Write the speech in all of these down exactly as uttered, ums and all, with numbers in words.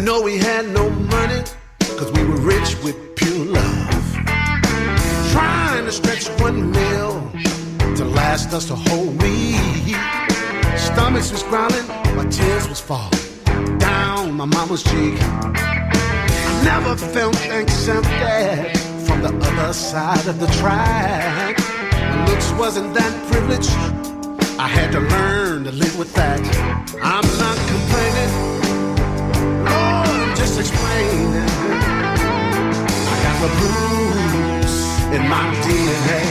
know we had no money, cause we were rich with pure love. Trying to stretch one meal to last us a whole week. Stomachs was growling, my tears was falling down my mama's cheek. I never felt accepted from the other side of the track. My looks wasn't that privileged, I had to learn to live with that. I'm not complaining, Lord, I'm just explaining. I got the blues in my D N A.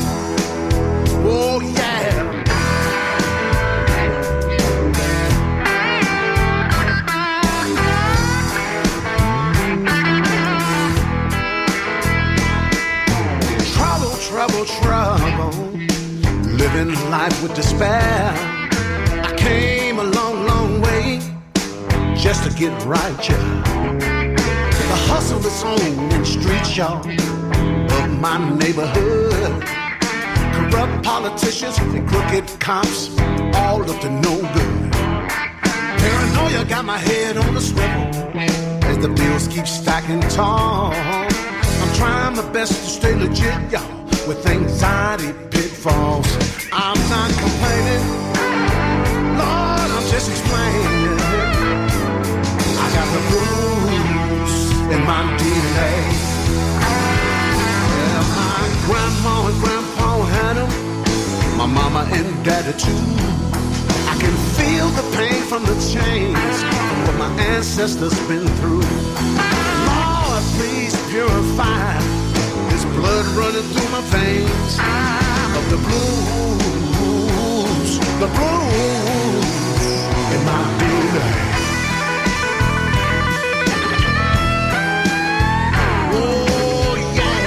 Oh yeah. Trouble, trouble, trouble, living life with despair. I came a long, long way just to get right, yeah. The hustle is on in streets, y'all, of my neighborhood. Corrupt politicians and crooked cops, all up to no good. Paranoia got my head on the swivel as the bills keep stacking tall. I'm trying my best to stay legit, y'all, with anxiety pitfalls. I'm not complaining, Lord, I'm just explaining. I got the blues in my D N A. Yeah, my grandma and grandpa had them, my mama and daddy too. I can feel the pain from the chains, from what my ancestors been through. Lord, please purify this blood running through my veins of the blues, the blues in my D N A. Oh yeah.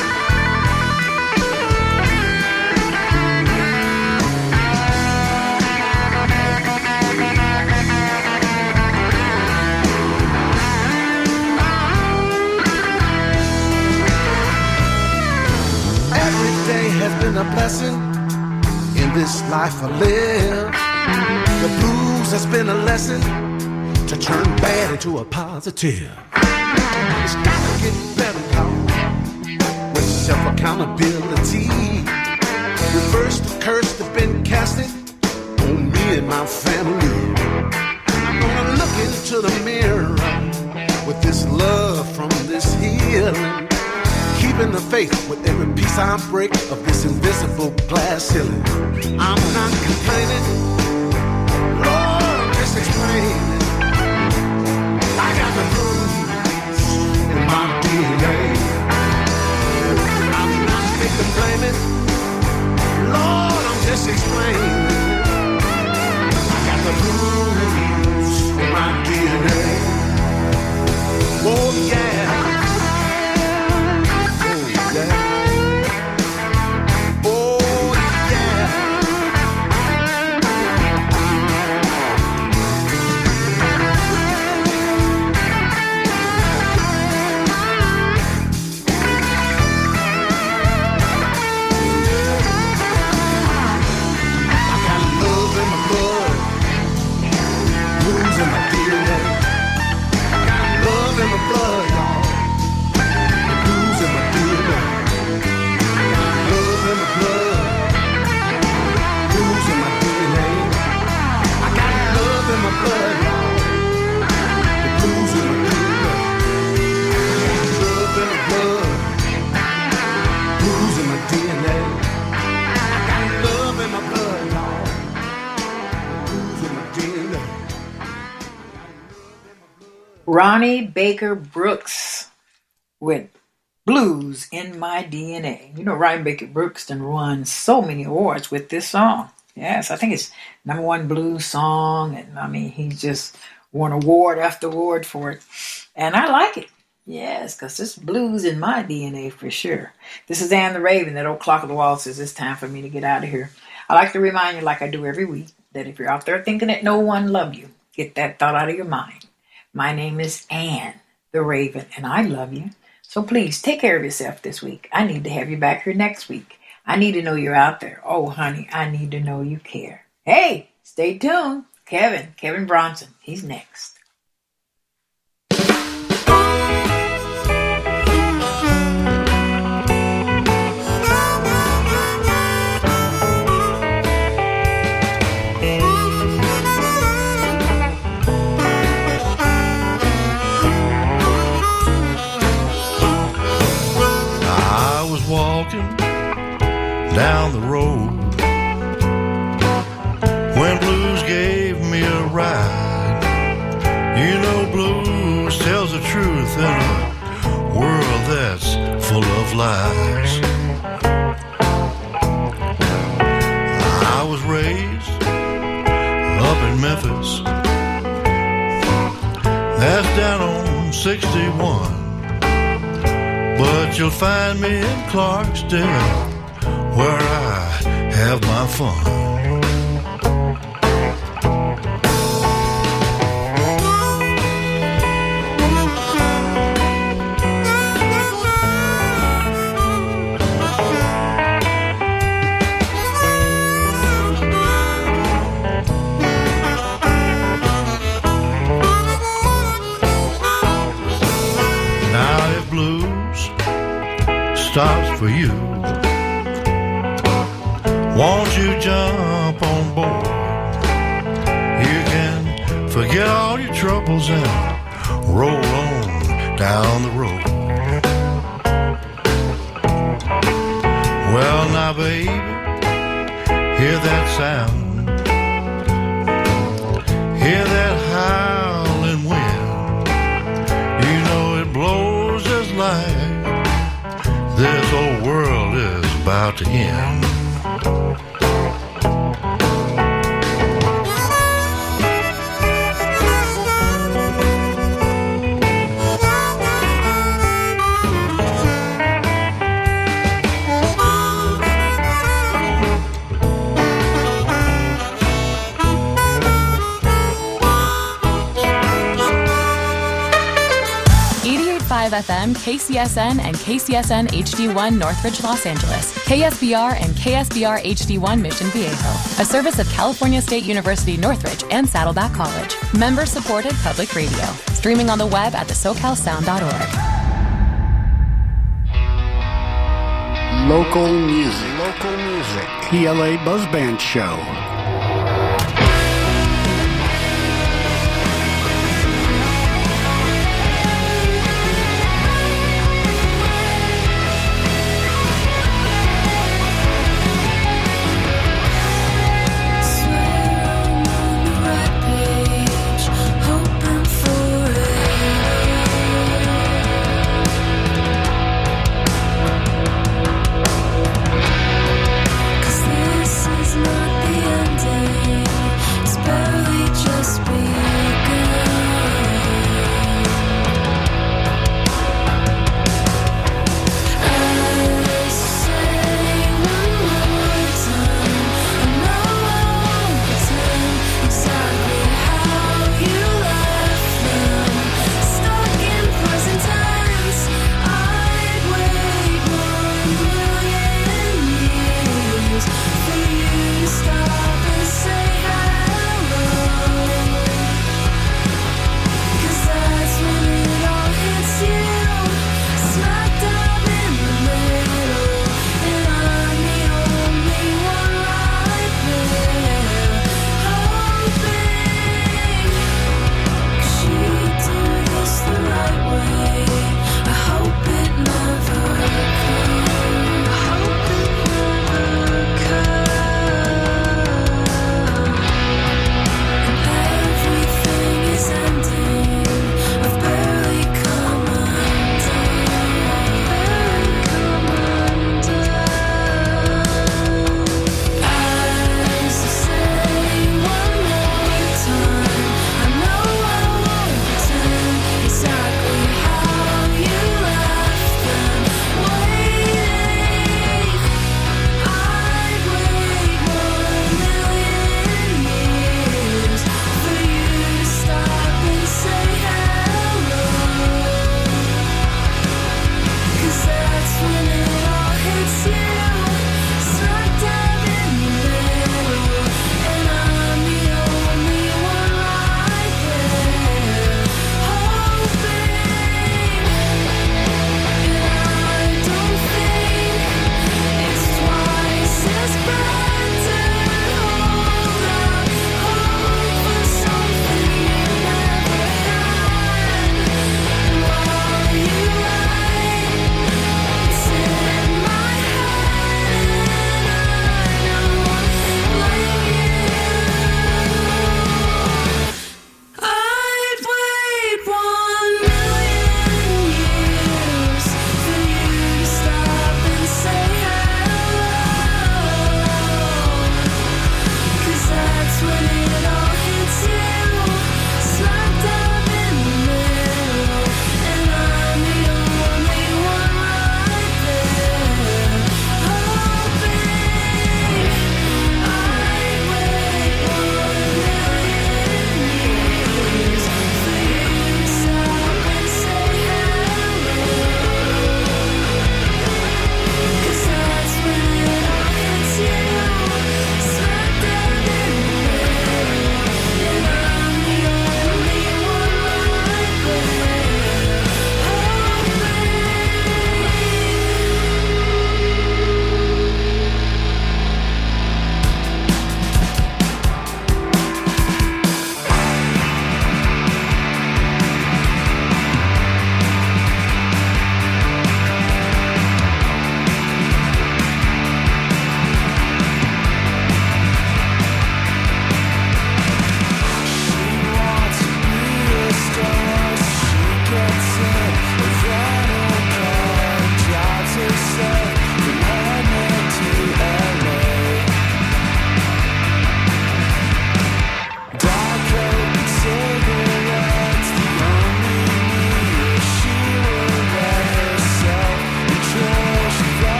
Every day has been a blessing in this life I live. The blues has been a lesson to turn bad into a positive. It's gotta get better, y'all, with self-accountability. Reverse the curse that's been casted on me and my family. I'm gonna look into the mirror with this love from this healing, keeping the faith with every piece I break of this invisible glass ceiling. I'm not complaining, Lord, I'm just explaining. I got the blues in my D N A. I'm not victim blaming, Lord, I'm just explaining. I got the blues in my D N A. Oh yeah. Ronnie Baker Brooks with Blues in My D N A. You know, Ronnie Baker Brooks done won so many awards with this song. Yes, I think it's number one blues song. And I mean, he just won award after award for it. And I like it. Yes, because it's blues in my D N A for sure. This is Ann the Raven. That old clock on the wall says it's time for me to get out of here. I like to remind you, like I do every week, that if you're out there thinking that no one loved you, get that thought out of your mind. My name is Ann the Raven, and I love you. So please take care of yourself this week. I need to have you back here next week. I need to know you're out there. Oh, honey, I need to know you care. Hey, stay tuned. Kevin, Kevin Bronson, he's next. blues tells the truth in a world that's full of lies. I was raised up in Memphis, that's down on sixty-one. But you'll find me in Clarksdale, where I have my fun. Stops for you. Won't you jump on board? You can forget all your troubles and roll on down the road. Well, now, baby, hear that sound. Hear that howling wind. You know it blows as light. This whole world is about to end. F M, K C S N, and K C S N H D one Northridge, Los Angeles, K S B R and K S B R H D one Mission Viejo, a service of California State University Northridge and Saddleback College. Member-supported public radio. Streaming on the web at the socal sound dot org. Local music. Local music. P L A Buzz Band Show. This is not the end.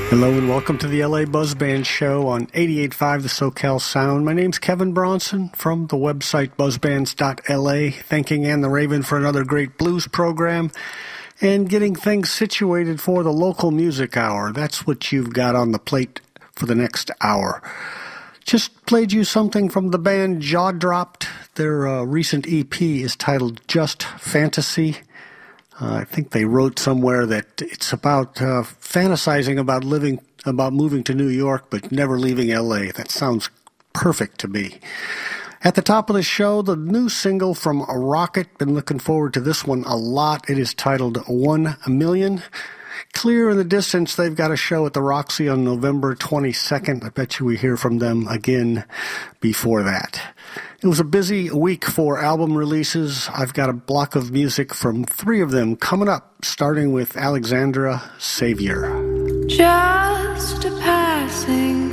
Hello and welcome to the L A Buzz Band Show on eighty-eight point five The SoCal Sound. My name's Kevin Bronson from the website buzz bands dot L A, thanking Ann the Raven for another great blues program and getting things situated for the local music hour. That's what you've got on the plate for the next hour. Just played you something from the band Jaw Dropped. Their uh, recent E P is titled Just Fantasy. Uh, I think they wrote somewhere that it's about uh, fantasizing about living, about moving to New York, but never leaving L A. That sounds perfect to me. At the top of the show, the new single from Rocket. Been looking forward to this one a lot. It is titled One Million. Clear in the distance, they've got a show at the Roxy on November twenty-second. I bet you we hear from them again before that. It was a busy week for album releases. I've got a block of music from three of them coming up, starting with Alexandra Savior. Just a passing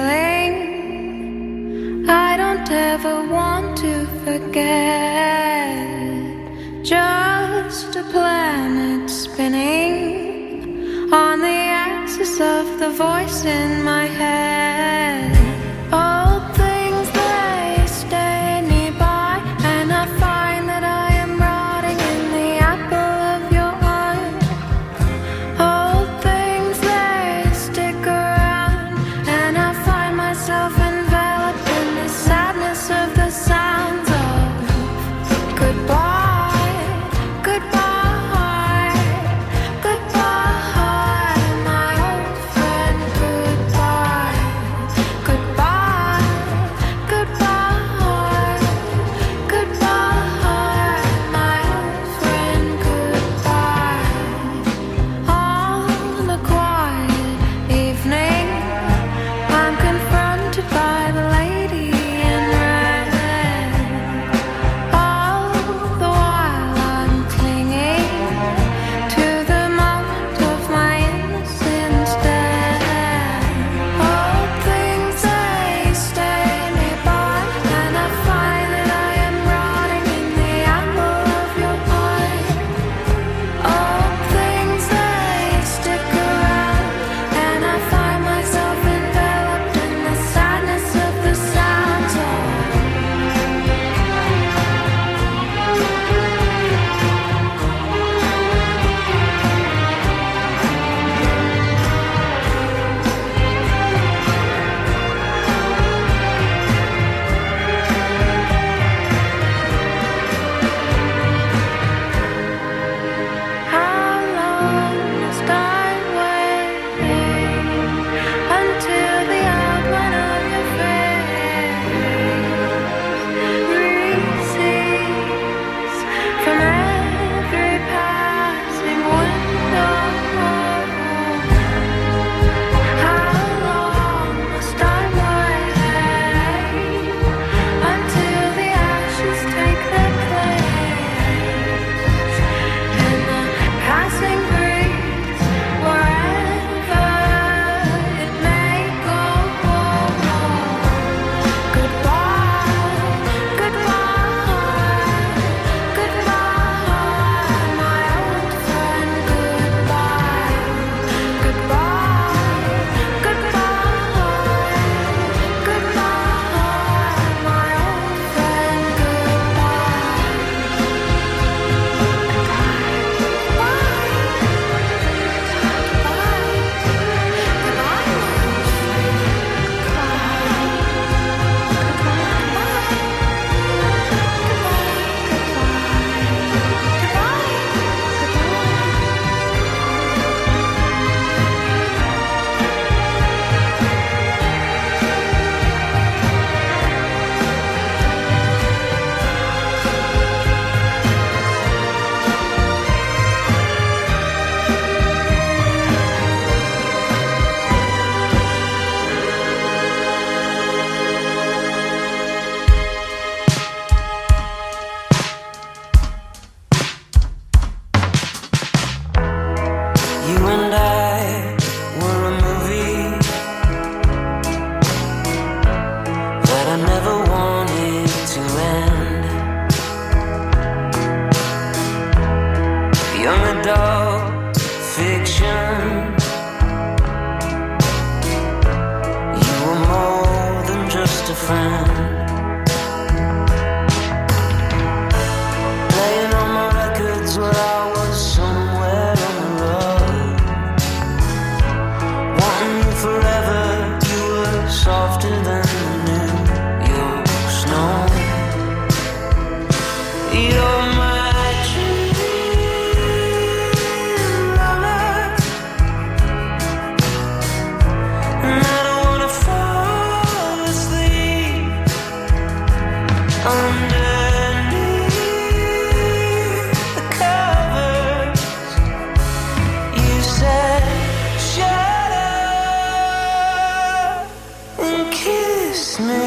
feeling I don't ever want to forget. Just a planet spinning on the axis of the voice in my head. Old things, they stay nearby, and I find that I am rotting in the apple of your eye. Old things, they stick around, and I find myself enveloped in the sadness of the sounds of goodbye, goodbye. Young adult fiction a friend. Playing on my records while I was somewhere on the road. Wanting you forever, you were softer than the New York snow. You're my dream lover, and I don't wanna fall asleep underneath the covers. You said, shut up and kiss me.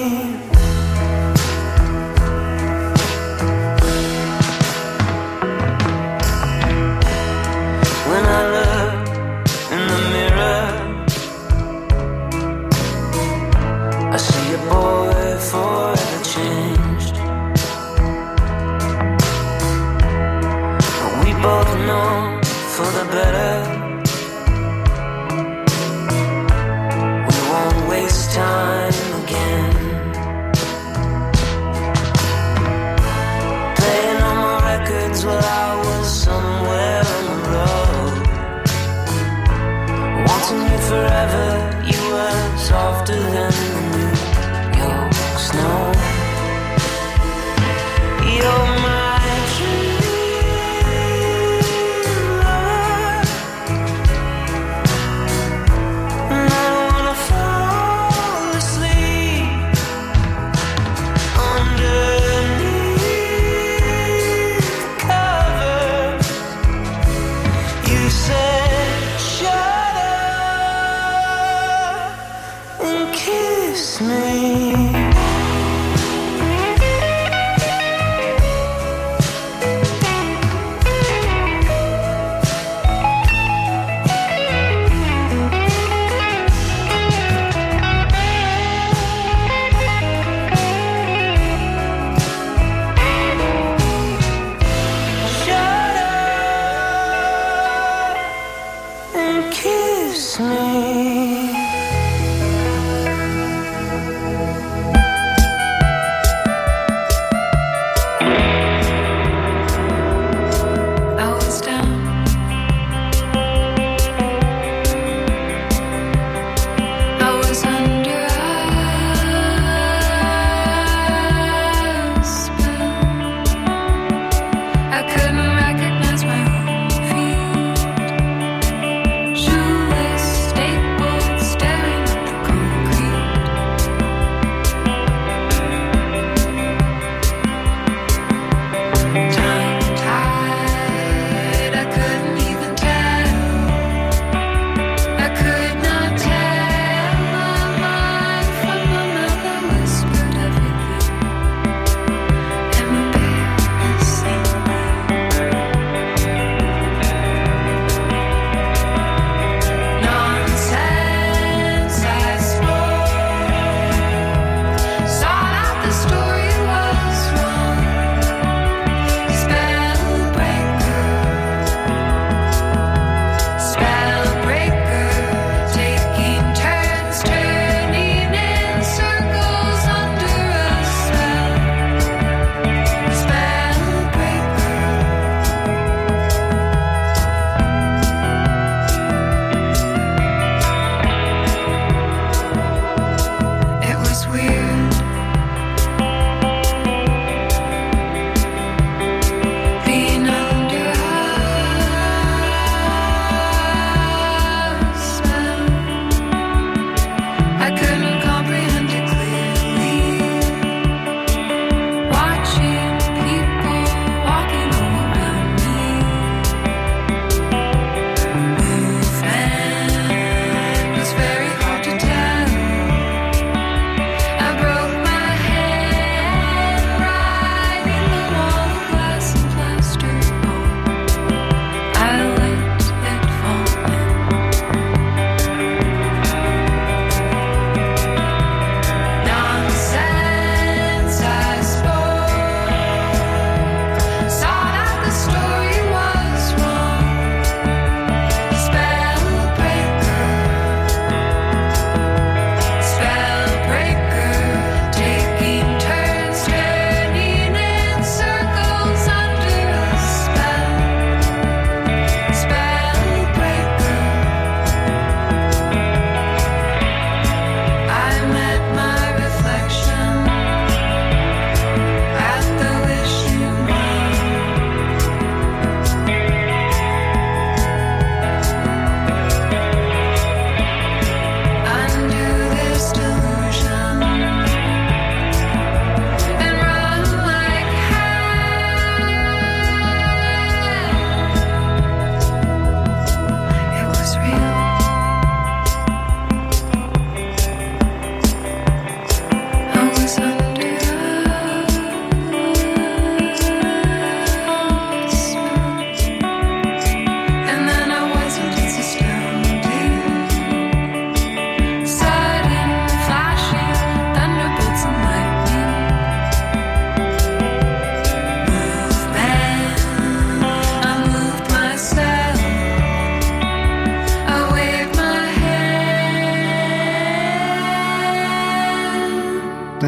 When I look in the mirror, I see a boy forever changed. But we both know for the better, we won't waste time again. Playing on my records while I was somewhere on the road. Wanting you forever, you were softer than the New York snow. You're my dream lover, and I don't wanna fall asleep underneath the covers. You said, shut up and kiss me. Shut up and kiss me.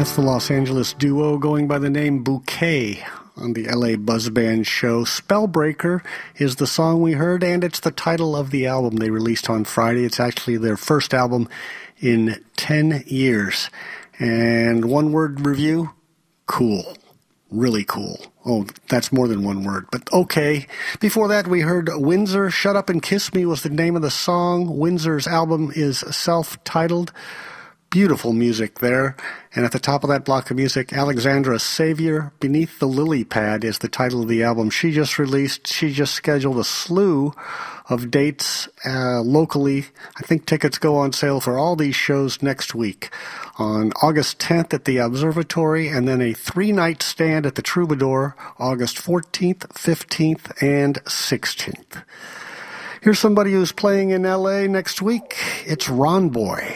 That's the Los Angeles duo going by the name Bouquet on the L A Buzz Band show. Spellbreaker is the song we heard, and it's the title of the album they released on Friday. It's actually their first album in ten years. And one word review, cool. Really cool. Oh, that's more than one word, but okay. Before that, we heard Windsor. Shut Up and Kiss Me was the name of the song. Windsor's album is self-titled. Beautiful music there. And at the top of that block of music, Alexandra Savior, Beneath the Lily Pad is the title of the album she just released. She just scheduled a slew of dates uh, locally. I think tickets go on sale for all these shows next week. On August tenth at the Observatory, and then a three-night stand at the Troubadour, August fourteenth, fifteenth, and sixteenth. Here's somebody who's playing in L A next week. It's Ron Boy.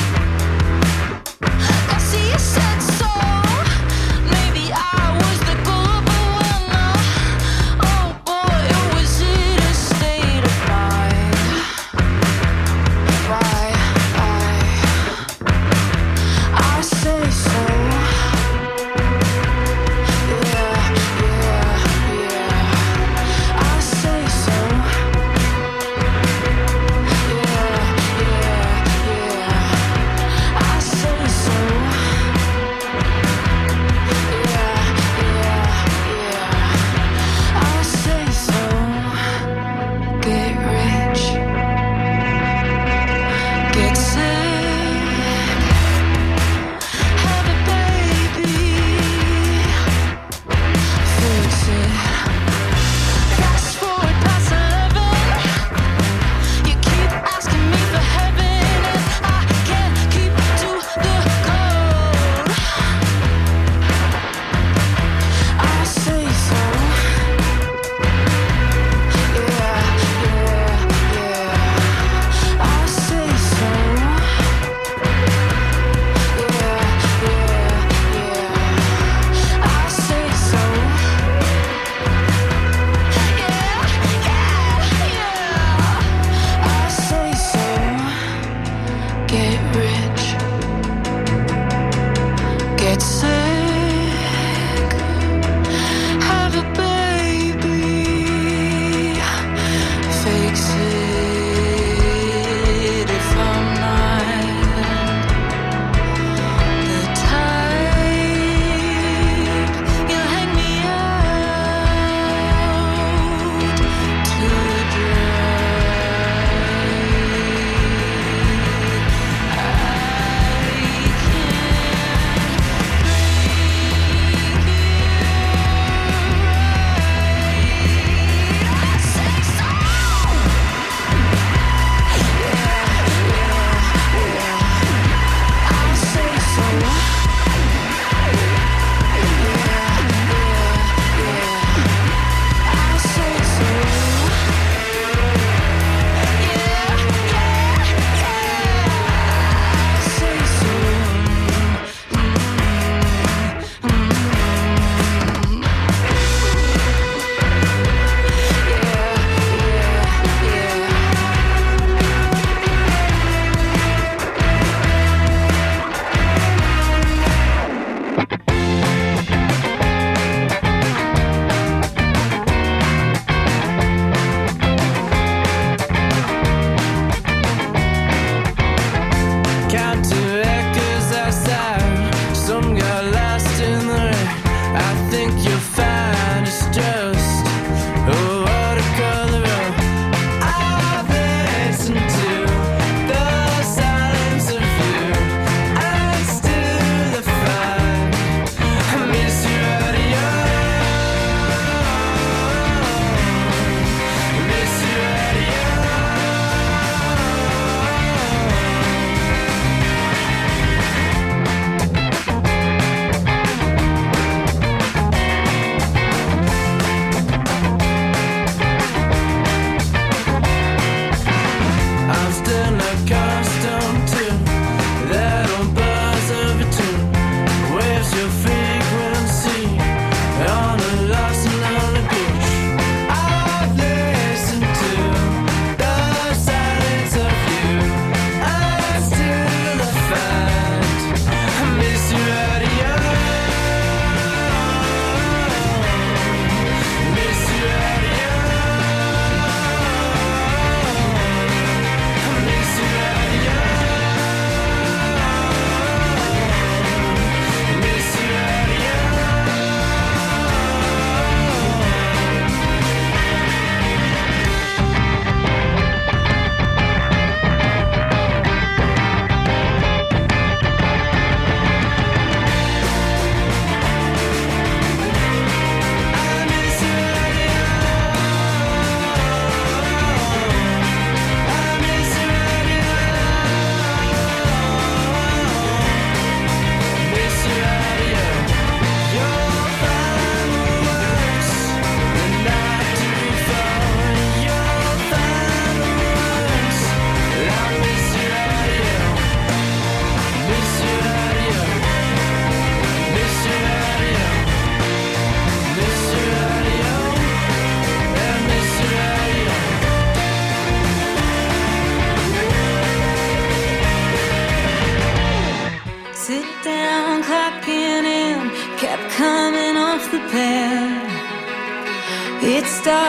See, you said so. Maybe I was the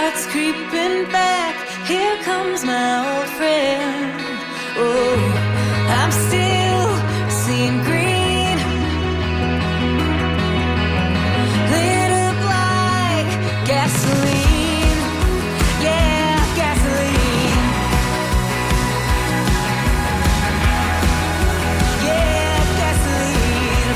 starts creeping back. Here comes my old friend. Oh, I'm still seeing green, lit up like gasoline. Yeah, gasoline. Yeah, gasoline.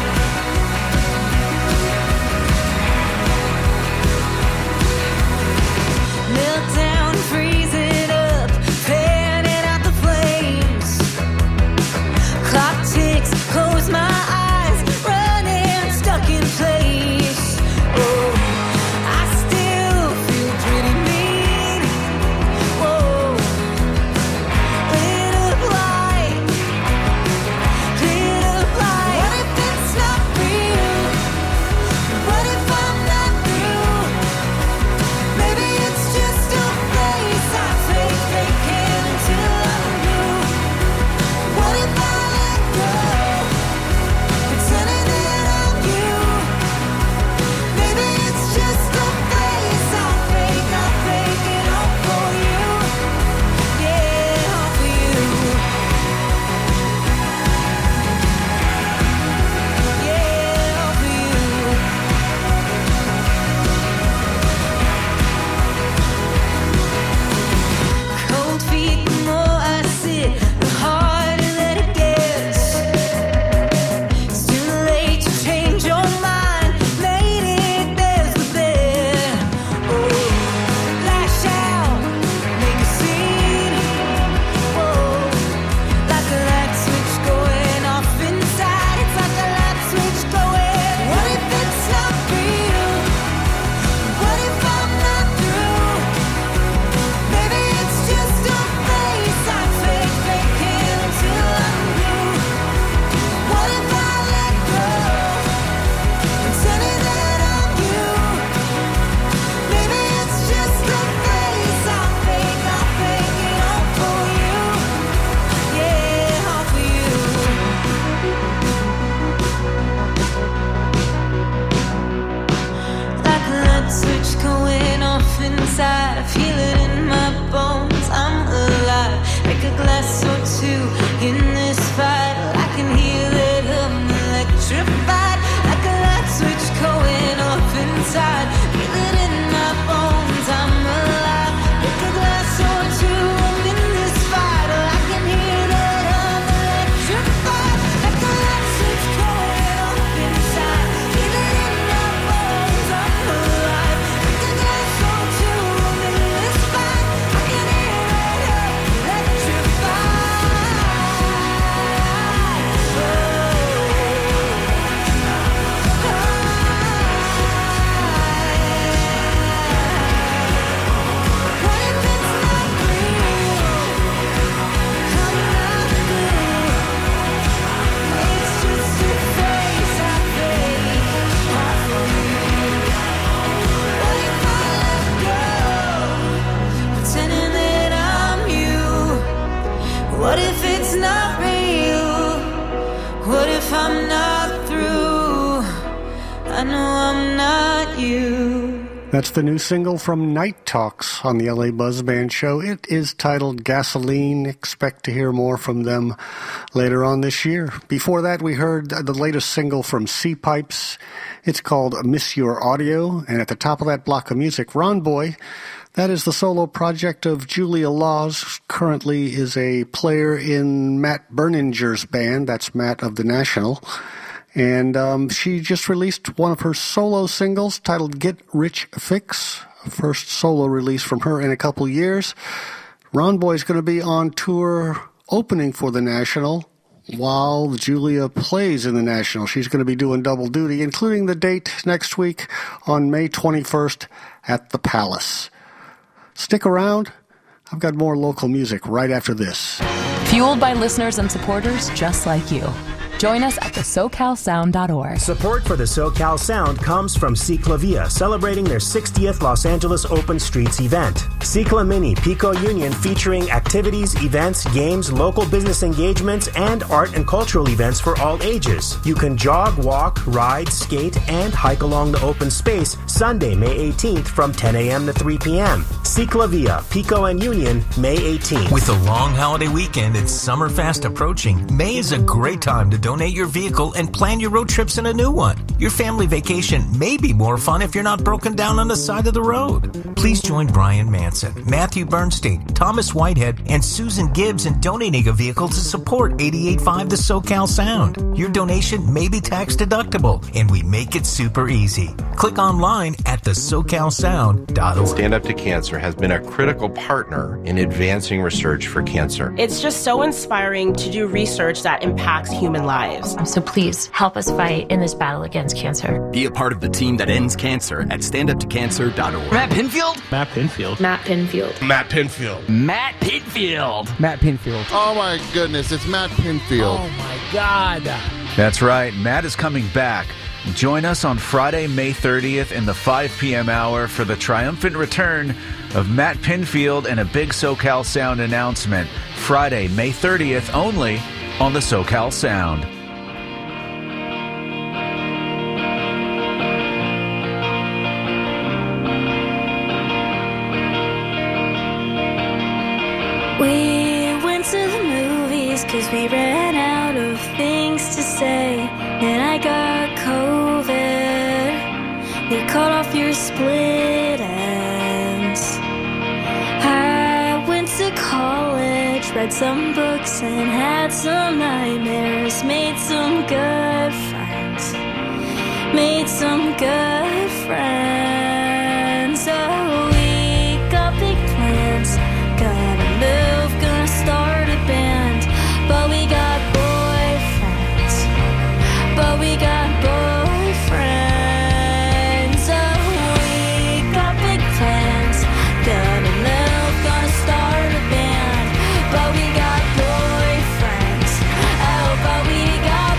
Melt down, freeze it up, fanning out the flames. Clock ticks, close my eyes, running, stuck in place. Oh, I still feel pretty mean. Whoa, lit up like, lit up like. What if it's not real? What if I'm not through? Maybe it's just a place I fake, faking until I'm blue. What if I let go, pretending that I'm you? Maybe it's just a place I fake, I fake it all for you. Yeah, all for you. Yeah, all for you. Cold feet, the more I sit, the harder that it gets. It's too late to change your mind. Made it, there's the bed. Oh, lash out, make a scene. Whoa, like a light switch going off inside. It's like a light switch going. What if it's not real? What if I'm not through? Maybe it's just a face I fake, faking until I'm blue. What if I let go, pretending that I'm you? Maybe it's just a face I fake, I fake it all for you. Yeah, all for you. Like a light switch going off inside. I feel it in my bones. I'm alive, like a glass or two in this fight. I can hear that I'm electrified. Like a light switch going off inside. Feel it in my bones. I'm alive, like a glass or two. I'm in this fight. I can hear that I'm electrified. Like a light switch going off inside. Feel it in my bones. I'm alive, like a glass or two. I'm in this fight. I can hear that I'm electrified. What if it's not real? What if I'm not through? I know I'm not you. That's the new single from Night Talks on the L A Buzz Band Show. It is titled Gasoline. Expect to hear more from them later on this year. Before that, we heard the latest single from Sea Pipes. It's called Miss Your Audio. And at the top of that block of music, Ron Boy. That is the solo project of Julia Laws. Currently is a player in Matt Berninger's band. That's Matt of The National. And um, she just released one of her solo singles titled Get Rich Fix. First solo release from her in a couple years. Ron Boy's going to be on tour opening for The National while Julia plays in The National. She's going to be doing double duty, including the date next week on May twenty-first at the Palace. Stick around. I've got more local music right after this. Fueled by listeners and supporters just like you. Join us at the socal sound dot org. Support for the SoCal Sound comes from Ciclavia, celebrating their sixtieth Los Angeles Open Streets event. Cicla Mini Pico Union featuring activities, events, games, local business engagements, and art and cultural events for all ages. You can jog, walk, ride, skate, and hike along the open space Sunday, May eighteenth from ten a.m. to three p.m. Ciclavia, Pico and Union, May eighteenth. With the long holiday weekend and summer fast approaching, May is a great time to donate your vehicle and plan your road trips in a new one. Your family vacation may be more fun if you're not broken down on the side of the road. Please join Brian Manson, Matthew Bernstein, Thomas Whitehead, and Susan Gibbs in donating a vehicle to support eighty-eight point five The SoCal Sound. Your donation may be tax deductible, and we make it super easy. Click online at the socal sound dot org. Stand Up to Cancer has been a critical partner in advancing research for cancer. It's just so inspiring to do research that impacts human lives. So please help us fight in this battle against cancer. Be a part of the team that ends cancer at stand up to cancer dot org. Matt Pinfield? Matt Pinfield. Matt Pinfield. Matt Pinfield. Matt Pinfield. Matt Pinfield. Oh my goodness, it's Matt Pinfield. Oh my God. That's right. Matt is coming back. Join us on Friday, May thirtieth in the five p.m. hour for the triumphant return of Matt Pinfield and a big SoCal Sound announcement. Friday, May thirtieth only on the SoCal Sound. We went to the movies cause we ran out of things to say. And I got COVID. They cut off your split ends. I went to college, read some books and had some nightmares. Made some good friends. Made some good friends. Oh, we got big plans. Gonna move, gonna start a band. But we got boyfriends. But we got boyfriends. Oh, we got big plans. Gonna move, gonna start a band. But we got boyfriends. Oh, but we got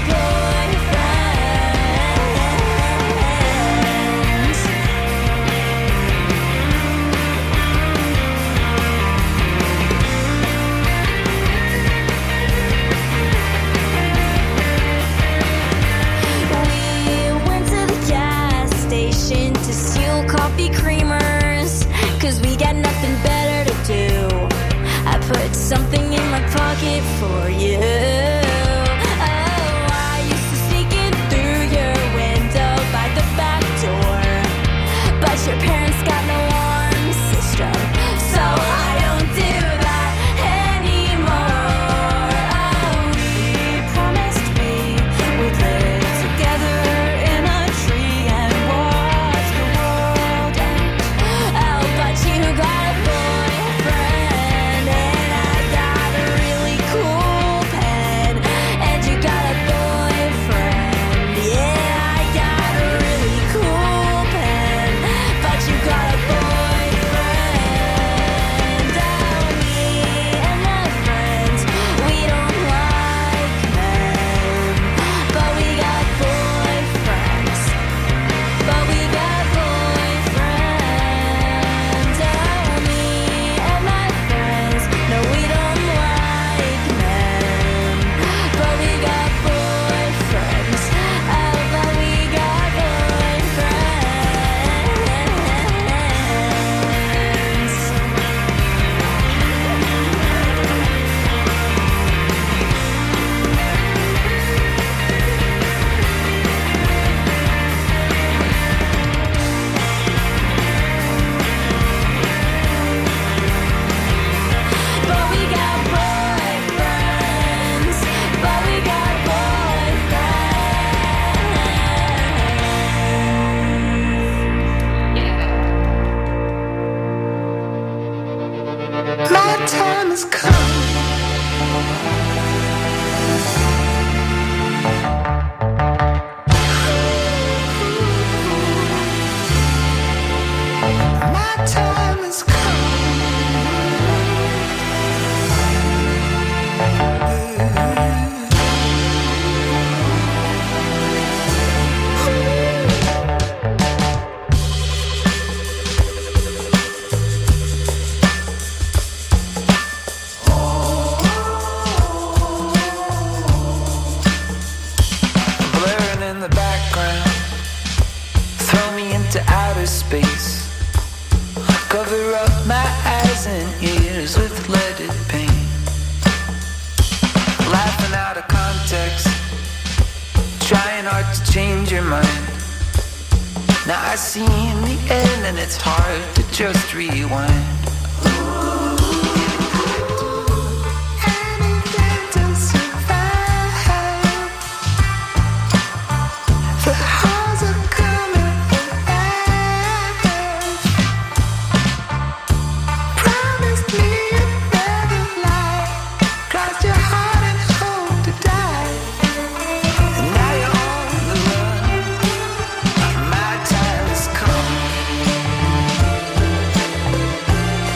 boyfriends. To steal coffee creamers, cause we got nothing better to do. I put something in my pocket for you. Oh, I used to sneak in through your window by the back door, but your parents got no alarm system, so I don't do that anymore. Oh, we promised we would live together in a tree and watch the world end. Oh, but you got a boyfriend and I got a really cool pen. And you got a boyfriend, yeah, I got a really cool pen. But you got a boyfriend. Oh, me and my friends, we don't like men, but we got boyfriends. But we got boyfriends. Oh, me and my friends, no, we don't like men, but we got boyfriends. Oh, but we got boyfriends. But we got boyfriends. But we got boyfriends. My time has come. My time has come. passing years with leaded pain, laughing out of context, trying hard to change your mind. Now I see in the end and it's hard to just rewind. Anything to survive. The halls are coming alive. Promise me you'd never lie. Cross your heart and hope to die. And now you're on the run. My time has come.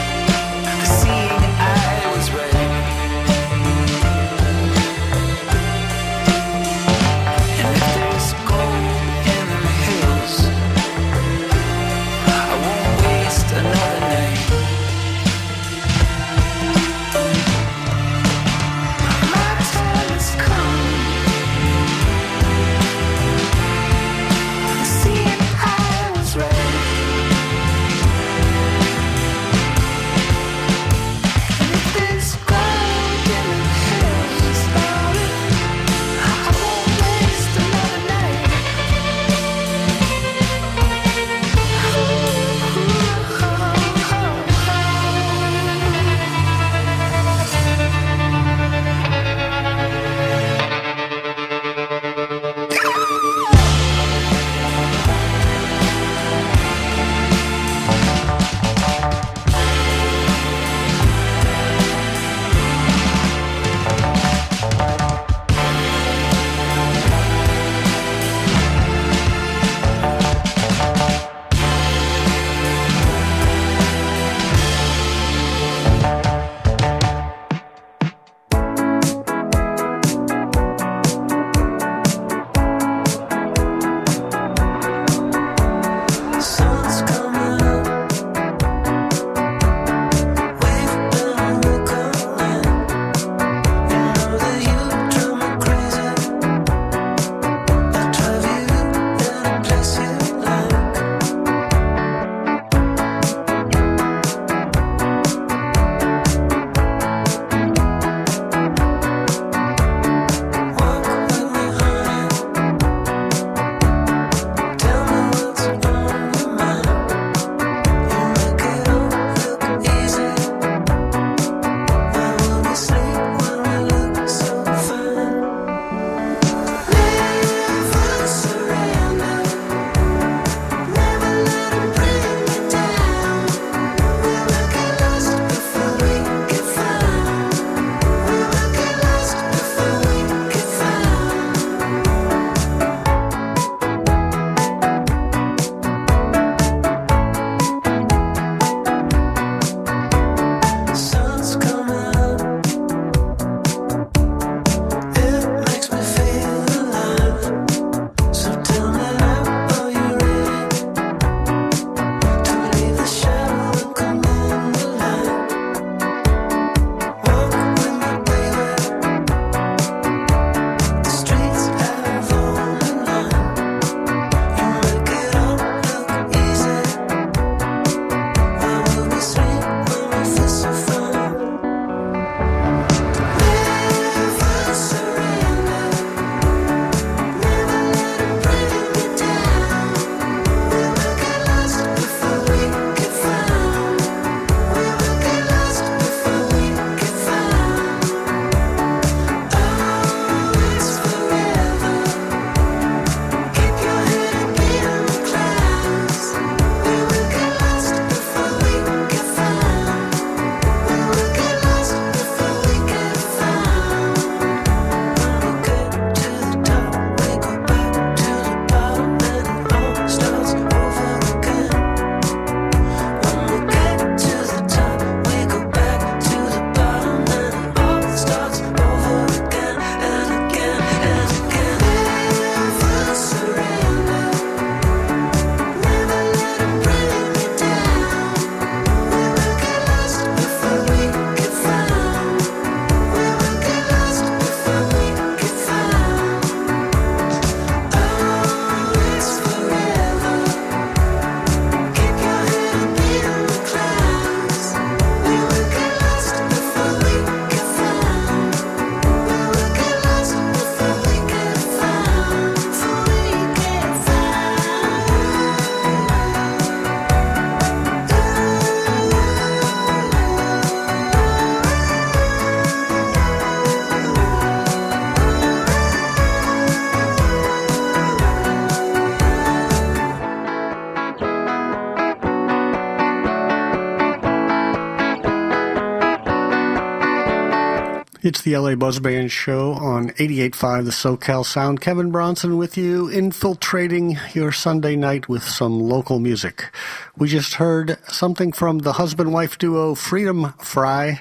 It's the L A Buzz Band Show on eighty-eight point five The SoCal Sound. Kevin Bronson with you, infiltrating your Sunday night with some local music. We just heard something from the husband-wife duo Freedom Fry.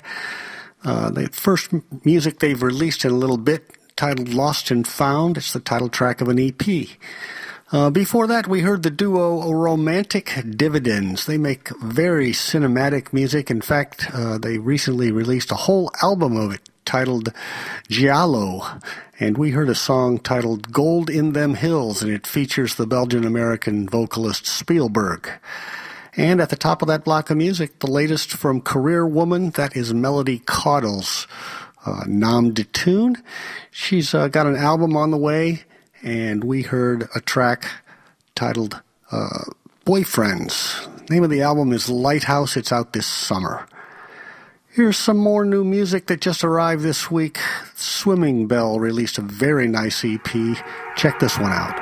Uh, the first music they've released in a little bit, titled Lost and Found. It's the title track of an E P. Uh, before that, we heard the duo Romantic Dividends. They make very cinematic music. In fact, uh, they recently released a whole album of it, titled Giallo, and we heard a song titled Gold in Them Hills, and it features the Belgian-American vocalist Spielberg. And at the top of that block of music, the latest from Career Woman, that is Melody Caudle's uh, Nom de Tune. She's uh, got an album on the way, and we heard a track titled uh, Boyfriends. The name of the album is Lighthouse. It's out this summer. Here's some more new music that just arrived this week. Swimming Bell released a very nice E P. Check this one out.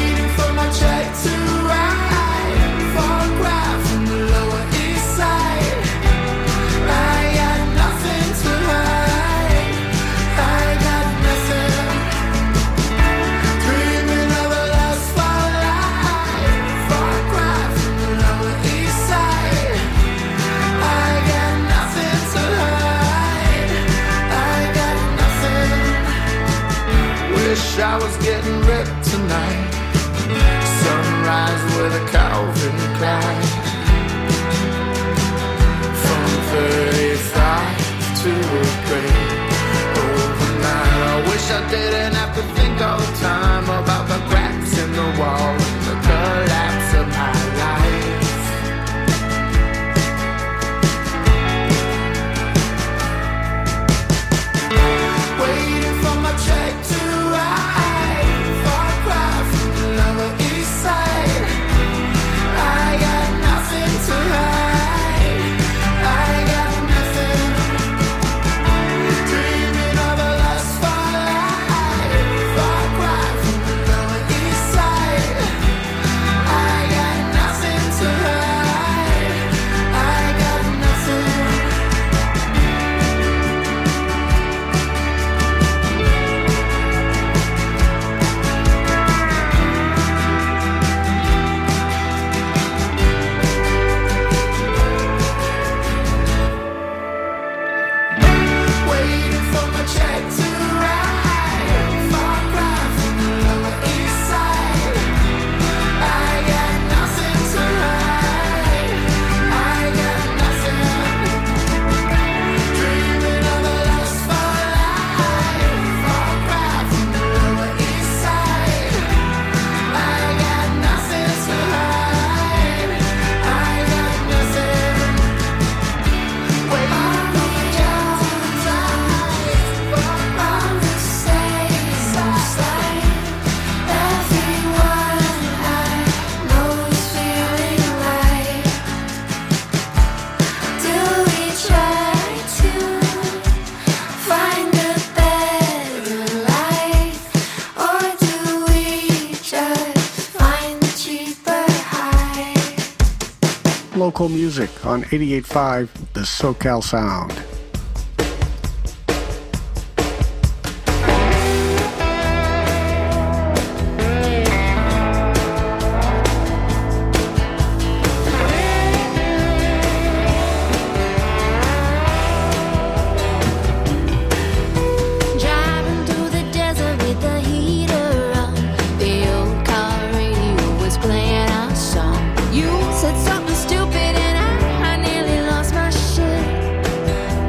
Check to ride, far cry from the Lower East Side. I was getting ripped tonight. Sunrise with a Calvin Klein. From thirty-five to a grave overnight. I wish I didn't have to think all the time about the cracks in the wall and the collapse of my life. Waiting for my check to arrive. Far cry from the Lower East Side. I got nothing to hide. I got nothing. Dreaming of a last fire. Far cry from the Lower East Side. I got nothing to hide. I got nothing. Waiting for my check to arrive. Far cry from the Lower East Side. I got nothing to hide. I got nothing. Dreaming of a last fire. Far cry from the Lower East Side. I got nothing to hide. I got nothing. Waiting for my check to arrive. Far cry from the East Side. Everyone I know is feeling like. Do we try to find a better life, or do we just find the cheaper high? Local music on eighty-eight point five, the SoCal Sound. Driving through the desert with the heater on. The old car radio was playing our song. You said something stupid and I, I nearly lost my shit.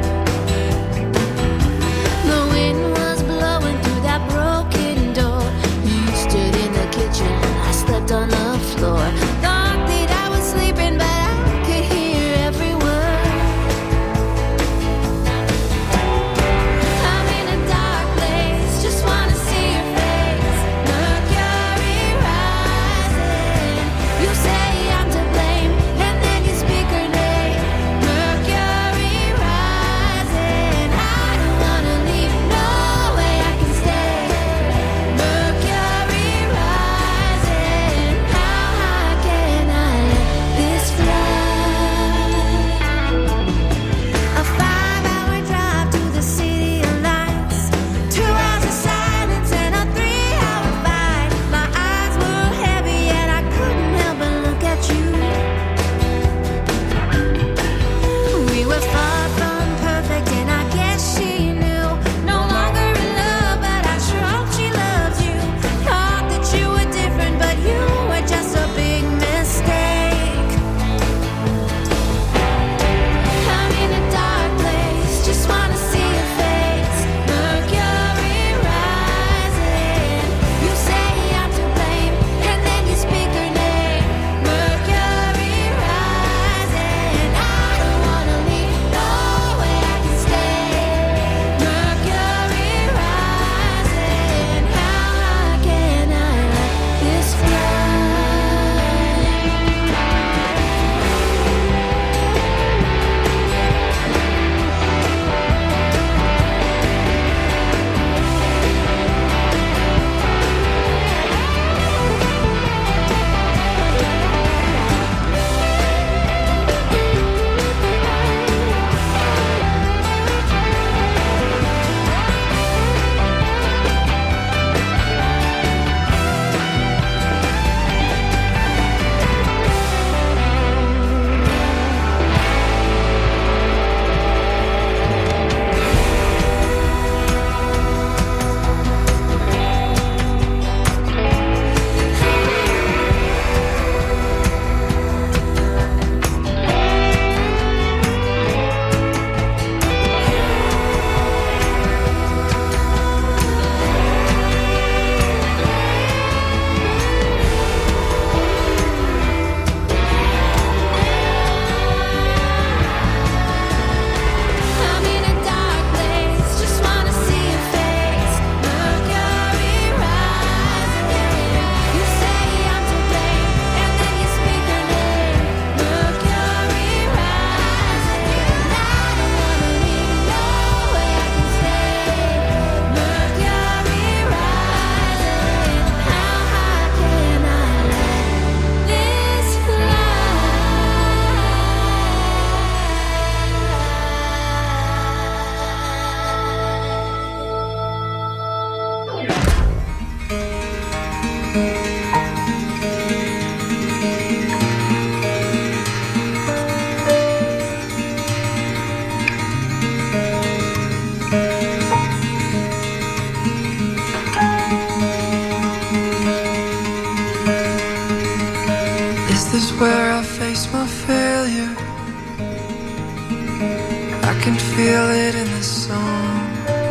feel it in the song,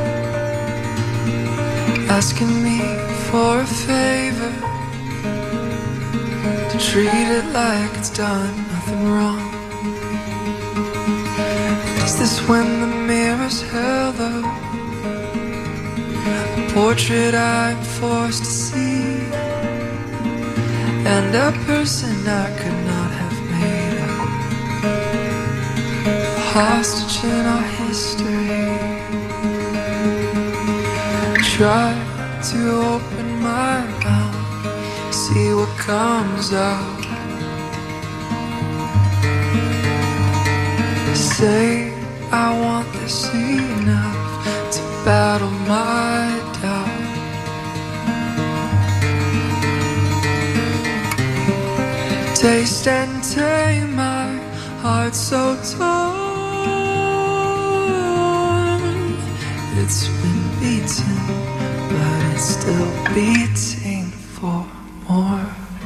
asking me for a favor, to treat it like it's done nothing wrong. Is this when the mirror's held up, a portrait I'm forced to see, and a person I could not have made up, a hostage in our history. Try to open my mouth, see what comes out. Say I want this enough to battle my doubt. Taste and tame my heart so torn. It's been beaten, but it's still beating for more.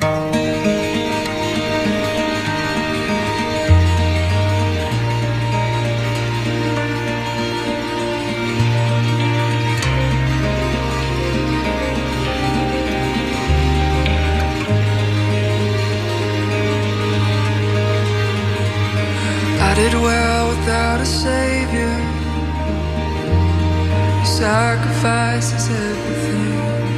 I did well without a savior. Sacrifice is everything.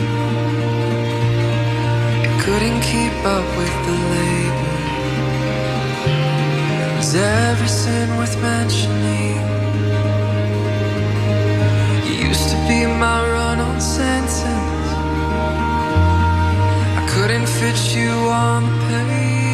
Couldn't keep up with the labor. Was every sin worth mentioning? You used to be my run-on sentence. I couldn't fit you on the page.